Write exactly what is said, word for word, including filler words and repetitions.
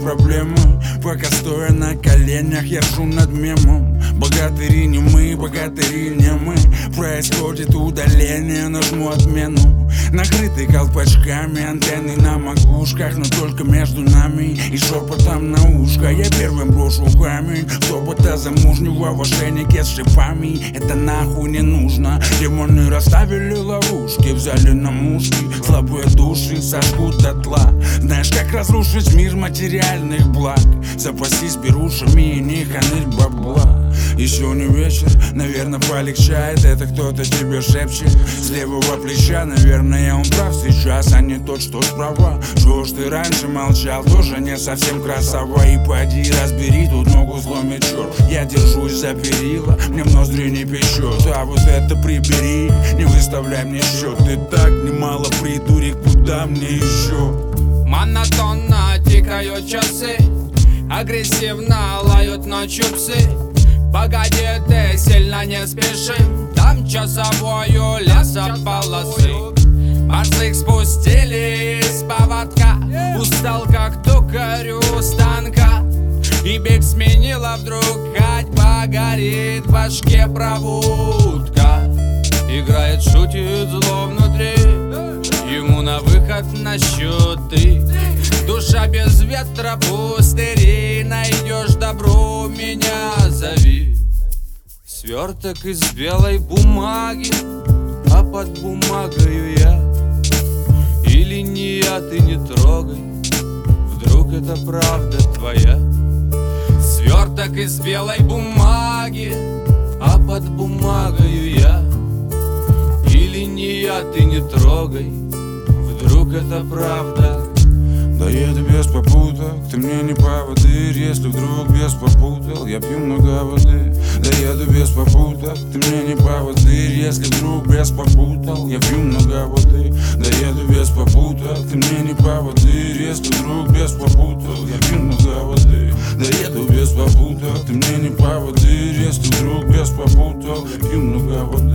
проблемы. Пока стоя на коленях, я ржу над мемом. Богатыри не мы, богатыри не мы. Происходит удаление, нажму отмену. Накрытый колпачками, антенны на макушках, но только между нами и шепотом на ушко. Я первым брошу камень в тобота замужнего в ошейнике с шипами. Это нахуй не нужно. Демоны расставили ловушки, взяли на мушки. Слабые души сожгут дотла. Знаешь, как разрушить мир материальных благ? Запасись берушами и не хранить бабла. Еще не вечер, наверное, полегчает. Это кто-то тебе шепчет с левого плеча. Наверное, он прав сейчас, а не тот, что справа. Чего ж ты раньше молчал, тоже не совсем красава. И поди разбери, тут ногу сломит черт. Я держусь за перила, мне в ноздри не печет. А вот это прибери, не выставляй мне счет. Ты так немало придурок, куда мне еще? Монотонно тикают часы, агрессивно лают ночью псы. Погоди, ты сильно не спеши, там часовую лесополосы. Борзых спустили из поводка, устал как токарю станка. И бег сменила вдруг ходьба, горит в башке проводка. Играет, шутит зло внутри, ему на выход на счет три. Душа без ветра пустыри, найдешь добро, меня зови. Сверток из белой бумаги, а под бумагою я. Или не я, ты не трогай, вдруг это правда твоя. Сверток из белой бумаги, а под бумагою я. Или не я, ты не трогай, вдруг это правда. Да еду без попуток, ты мне не поводырь. Если вдруг без попутал, я пью много воды. Да еду без попуток, ты мне не поводырь. Если вдруг без попутал, я пью много воды. Да еду без попуток, ты мне не поводырь. Если вдруг без попутал, я пью много воды. Да еду без попуток, ты мне не поводырь. Если вдруг без попутал, я пью много воды.